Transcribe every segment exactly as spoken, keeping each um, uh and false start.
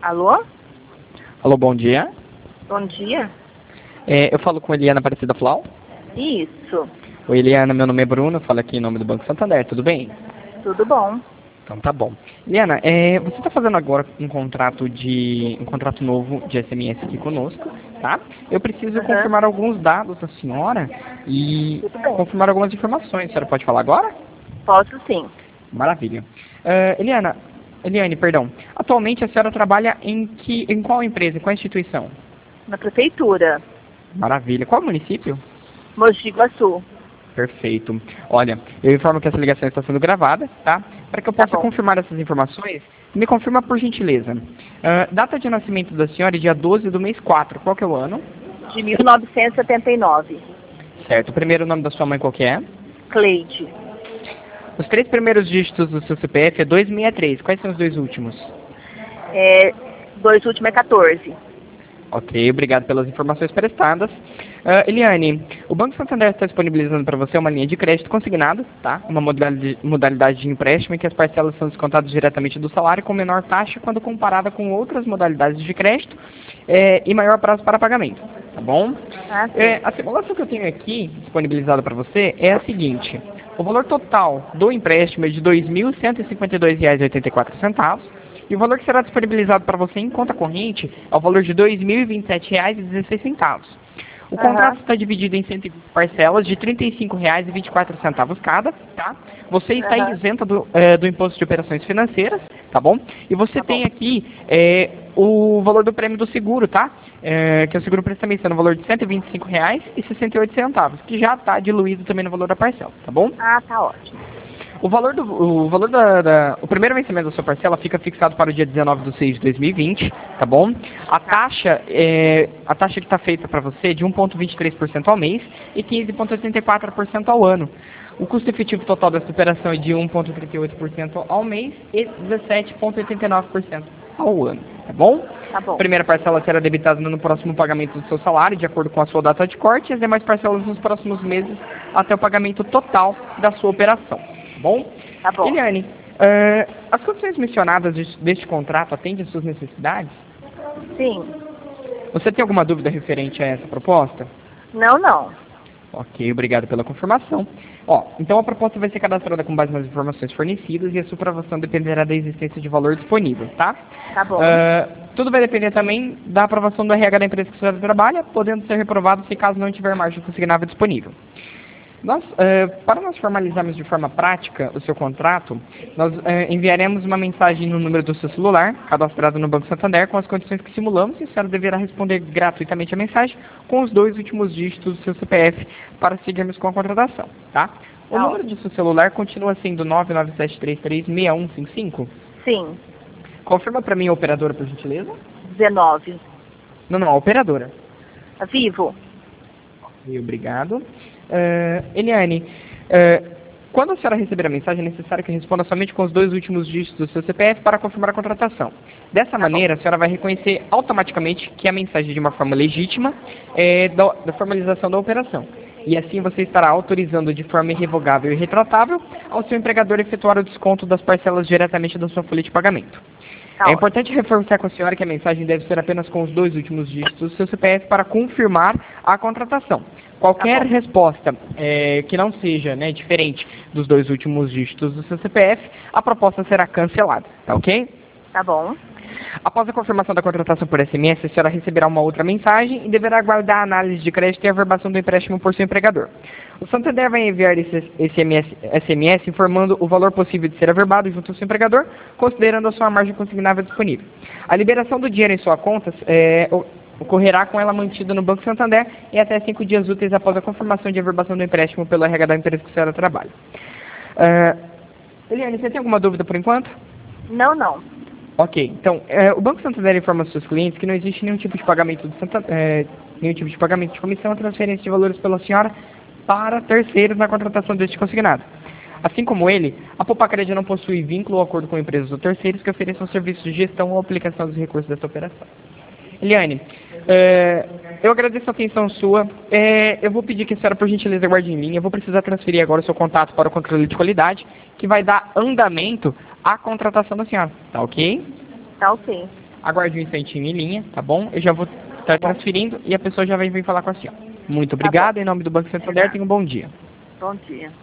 Alô? Alô, bom dia. Bom dia. É, eu falo com Eliana Aparecida Flau. Isso. Oi, Eliana, meu nome é Bruno, eu falo aqui em nome do Banco Santander, tudo bem? Tudo bom. Então tá bom. Eliana, é, você está fazendo agora um contrato de um contrato novo de S M S aqui conosco, tá? Eu preciso Uhum. confirmar alguns dados da senhora e Tudo bem. confirmar algumas informações. A senhora pode falar agora? Posso sim. Maravilha. Uh, Eliana, Eliane, perdão. Atualmente a senhora trabalha em que, em qual empresa, em qual instituição? Na prefeitura. Maravilha. Qual município? Mogi Guaçu. Perfeito. Olha, eu informo que essa ligação está sendo gravada, tá? Para que eu Tá possa bom. confirmar essas informações, me confirma por gentileza. Ah, data de nascimento da senhora é dia doze do mês quatro. Qual que é o ano? De mil novecentos e setenta e nove. Certo. O primeiro nome da sua mãe qual que é? Cleide. Os três primeiros dígitos do seu C P F é dois seis três. Quais são os dois últimos? É, dois últimos é quatorze. Ok, obrigado pelas informações prestadas. Uh, Eliane, o Banco Santander está disponibilizando para você uma linha de crédito consignado, tá? Uma modalidade, modalidade de empréstimo em que as parcelas são descontadas diretamente do salário com menor taxa quando comparada com outras modalidades de crédito é, e maior prazo para pagamento, tá bom? Ah, sim. É, a simulação que eu tenho aqui disponibilizada para você é a seguinte: o valor total do empréstimo é de dois mil cento e cinquenta e dois reais e oitenta e quatro centavos. E o valor que será disponibilizado para você em conta corrente é o valor de dois mil e vinte e sete reais e dezesseis centavos. O Aham. contrato está dividido em cento e vinte parcelas de trinta e cinco reais e vinte e quatro centavos cada, tá? Você está Aham. isenta do, eh, do imposto de operações financeiras, tá bom? E você Tá tem bom. aqui eh, o valor do prêmio do seguro, tá? Eh, que é o seguro prestamento no valor de cento e vinte e cinco reais e sessenta e oito centavos, que já está diluído também no valor da parcela, tá bom? Ah, tá ótimo. O valor do o valor da, da o primeiro vencimento da sua parcela fica fixado para o dia dezenove de seis de dois mil e vinte, tá bom? A taxa é a taxa que está feita para você é de um vírgula vinte e três por cento ao mês e quinze vírgula oitenta e quatro por cento ao ano. O custo efetivo total dessa operação é de um vírgula trinta e oito por cento ao mês e dezessete vírgula oitenta e nove por cento ao ano, tá bom? Tá bom. A primeira parcela será debitada no próximo pagamento do seu salário, de acordo com a sua data de corte, e as demais parcelas nos próximos meses até o pagamento total da sua operação. Bom? Tá bom. Eliane, uh, as condições mencionadas deste, deste contrato atendem às suas necessidades? Sim. Você tem alguma dúvida referente a essa proposta? Não, não. Ok, obrigado pela confirmação. Ó, então a proposta vai ser cadastrada com base nas informações fornecidas e a sua aprovação dependerá da existência de valor disponível, tá? Tá bom. Uh, tudo vai depender também da aprovação do R H da empresa que você trabalha, podendo ser reprovado se caso não tiver margem consignável disponível. Nós, uh, para nós formalizarmos de forma prática o seu contrato, nós uh, enviaremos uma mensagem no número do seu celular, cadastrado no Banco Santander, com as condições que simulamos, e a senhora deverá responder gratuitamente a mensagem com os dois últimos dígitos do seu C P F para seguirmos com a contratação, tá? O Tá número do seu celular continua sendo nove nove sete três três seis um cinco cinco? Sim. Confirma para mim a operadora, por gentileza. dezenove. Não, não, a operadora. Vivo. Ok, obrigado. Uh, Eliane, uh, quando a senhora receber a mensagem, é necessário que responda somente com os dois últimos dígitos do seu C P F para confirmar a contratação. Dessa maneira, a senhora vai reconhecer automaticamente que a mensagem é de uma forma legítima é, da, da formalização da operação. E assim você estará autorizando de forma irrevogável e retratável ao seu empregador efetuar o desconto das parcelas diretamente da sua folha de pagamento. Tá É ótimo. importante reforçar com a senhora que a mensagem deve ser apenas com os dois últimos dígitos do seu C P F para confirmar a contratação. Qualquer Tá bom. resposta é, que não seja né, diferente dos dois últimos dígitos do seu C P F, a proposta será cancelada, tá ok? Tá bom. Após a confirmação da contratação por S M S, a senhora receberá uma outra mensagem e deverá aguardar a análise de crédito e a averbação do empréstimo por seu empregador. O Santander vai enviar esse S M S, S M S informando o valor possível de ser averbado junto ao seu empregador, considerando a sua margem consignável disponível. A liberação do dinheiro em sua conta é, ocorrerá com ela mantida no Banco Santander em até cinco dias úteis após a confirmação de averbação do empréstimo pelo R H da empresa que a senhora trabalha. Uh, Eliane, você tem alguma dúvida por enquanto? Não, não. Ok, então, é, o Banco Santander informa aos seus clientes que não existe nenhum tipo de pagamento de Santa, é, nenhum tipo de pagamento de comissão ou transferência de valores pela senhora para terceiros na contratação deste consignado. Assim como ele, a Popacred não possui vínculo ou acordo com empresas ou terceiros que ofereçam serviços de gestão ou aplicação dos recursos dessa operação. Eliane, é, eu agradeço a atenção sua. É, eu vou pedir que a senhora, por gentileza, guarde em linha. Eu vou precisar transferir agora o seu contato para o controle de qualidade, que vai dar andamento à contratação da senhora. Tá ok? Tá ok. Aguarde um instantinho em linha, tá bom? Eu já vou estar transferindo e a pessoa já vai vir falar com a senhora. Muito obrigado. Em nome do Banco Santander, tenha um bom dia. Bom dia.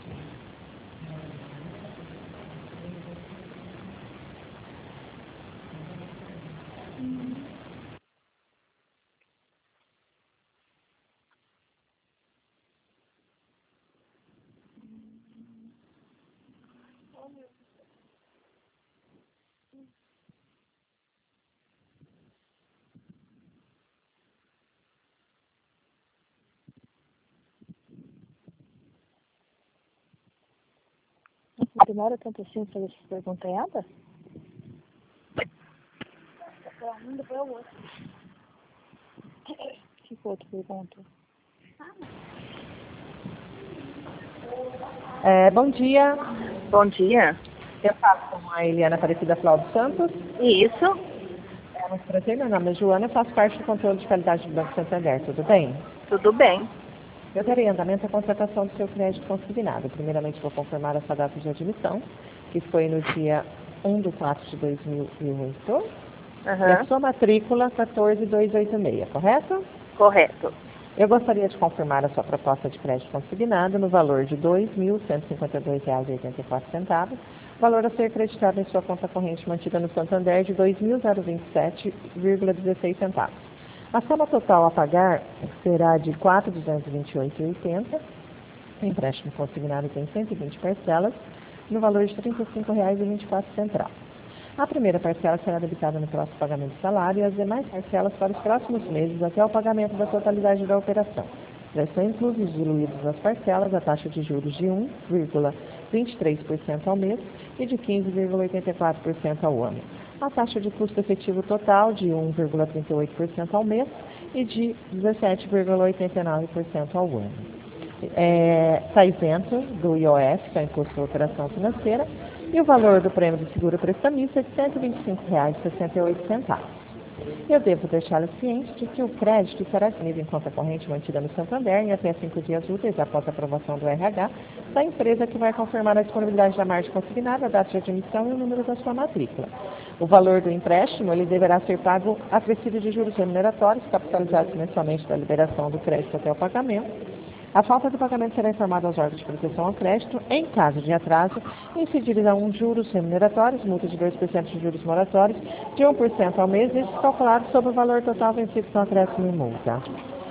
Demora tanto assim pra fazer essa perguntada? Um depois o outro. Que foi outra pergunta? É, bom dia, Bom dia. eu falo com a Eliana Aparecida Flávio Santos. Isso? É muito prazer, meu nome é Joana, eu faço parte do controle de qualidade do Banco Santander, tudo bem? Tudo bem. Eu darei andamento à contratação do seu crédito consignado. Primeiramente, vou confirmar essa data de admissão, que foi no dia um de quatro de dois mil e oito. E a Uhum. sua matrícula quatorze mil duzentos e oitenta e seis, correto? Correto. Eu gostaria de confirmar a sua proposta de crédito consignado no valor de dois mil cento e cinquenta e dois reais e oitenta e quatro centavos, valor a ser creditado em sua conta corrente mantida no Santander de dois mil vinte e sete vírgula dezesseis centavos. A soma total a pagar será de quatro mil duzentos e vinte e oito reais e oitenta centavos. O empréstimo consignado tem cento e vinte parcelas, no valor de trinta e cinco reais e vinte e quatro centavos. A primeira parcela será debitada no próximo pagamento do salário e as demais parcelas para os próximos meses até o pagamento da totalidade da operação. Já estão inclusos e diluídos nas parcelas a taxa de juros de um vírgula vinte e três por cento ao mês e de quinze vírgula oitenta e quatro por cento ao ano. A taxa de custo efetivo total de um vírgula trinta e oito por cento ao mês e de dezessete vírgula oitenta e nove por cento ao ano. Está isento do I O F, que é o Imposto de Operação Financeira, e o valor do prêmio de seguro prestamista é de cento e vinte e cinco reais e sessenta e oito centavos. Eu devo deixá-la ciente de que o crédito será disponível em conta corrente mantida no Santander em até cinco dias úteis após a aprovação do R H da empresa, que vai confirmar a disponibilidade da margem consignada, a data de admissão e o número da sua matrícula. O valor do empréstimo ele deverá ser pago acrescido de juros remuneratórios, capitalizados mensalmente da liberação do crédito até o pagamento. A falta de pagamento será informada aos órgãos de proteção ao crédito. Em caso de atraso, incidirão juros remuneratórios, multa de dois por cento de juros moratórios, de um por cento ao mês, estes calculados sobre o valor total vencido com acréscimo e multa.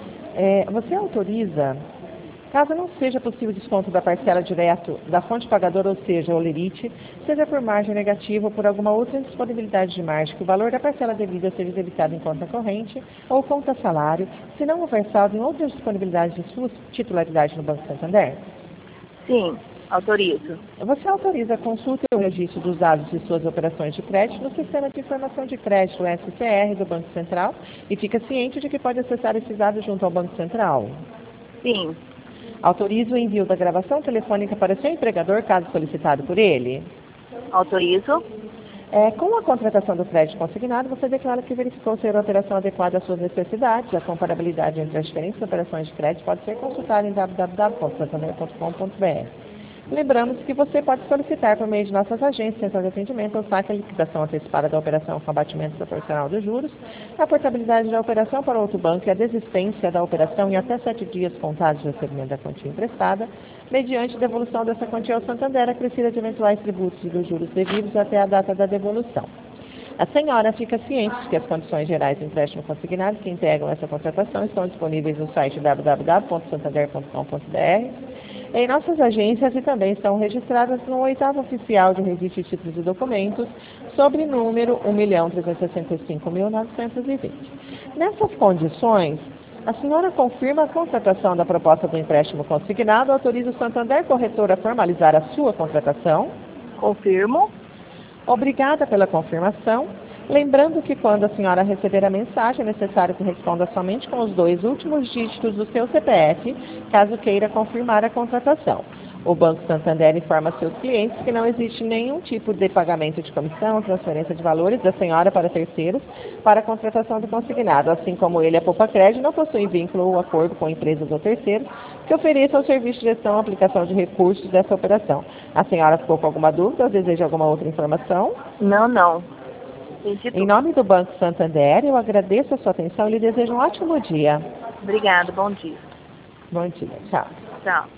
É, você autoriza, caso não seja possível desconto da parcela direto da fonte pagadora, ou seja, o lerite, seja por margem negativa ou por alguma outra indisponibilidade de margem, que o valor da parcela devida seja debitado em conta corrente ou conta salário, se não houver saldo em outras disponibilidades de sua titularidade no Banco Santander? Sim, autorizo. Você autoriza a consulta e o registro dos dados de suas operações de crédito no Sistema de Informação de Crédito, S C R, do Banco Central, e fica ciente de que pode acessar esses dados junto ao Banco Central? Sim. Autoriza o envio da gravação telefônica para seu empregador, caso solicitado por ele? Autorizo. É, com a contratação do crédito consignado, você declara que verificou ser a operação adequada às suas necessidades. A comparabilidade entre as diferentes operações de crédito pode ser consultada em w w w ponto santander ponto com ponto b r. Lembramos que você pode solicitar por meio de nossas agências, centro de atendimento, ou saque a liquidação antecipada da operação com abatimento proporcional dos juros, a portabilidade da operação para outro banco e a desistência da operação em até sete dias contados de recebimento da quantia emprestada, mediante devolução dessa quantia ao Santander, acrescida de eventuais tributos e dos juros devidos até a data da devolução. A senhora fica ciente de que as condições gerais do empréstimo consignado que integram essa contratação estão disponíveis no site w w w ponto santander ponto com ponto b r, em nossas agências, e também estão registradas no oitavo oficial de registro de títulos e documentos, sobre número um milhão trezentos e sessenta e cinco mil novecentos e vinte. Nessas condições, a senhora confirma a contratação da proposta do empréstimo consignado, autoriza o Santander Corretor a formalizar a sua contratação? Confirmo. Obrigada pela confirmação. Lembrando que quando a senhora receber a mensagem, é necessário que responda somente com os dois últimos dígitos do seu C P F, caso queira confirmar a contratação. O Banco Santander informa seus clientes que não existe nenhum tipo de pagamento de comissão, transferência de valores da senhora para terceiros para a contratação do consignado, assim como ele, a Poupa Crédito, não possui vínculo ou acordo com empresas ou terceiros que ofereçam o serviço de gestão ou aplicação de recursos dessa operação. A senhora ficou com alguma dúvida ou deseja alguma outra informação? Não, não. Entendi Em tudo. nome do Banco Santander, eu agradeço a sua atenção e lhe desejo um ótimo dia. Obrigada, bom dia. Bom dia. Tchau. Tchau.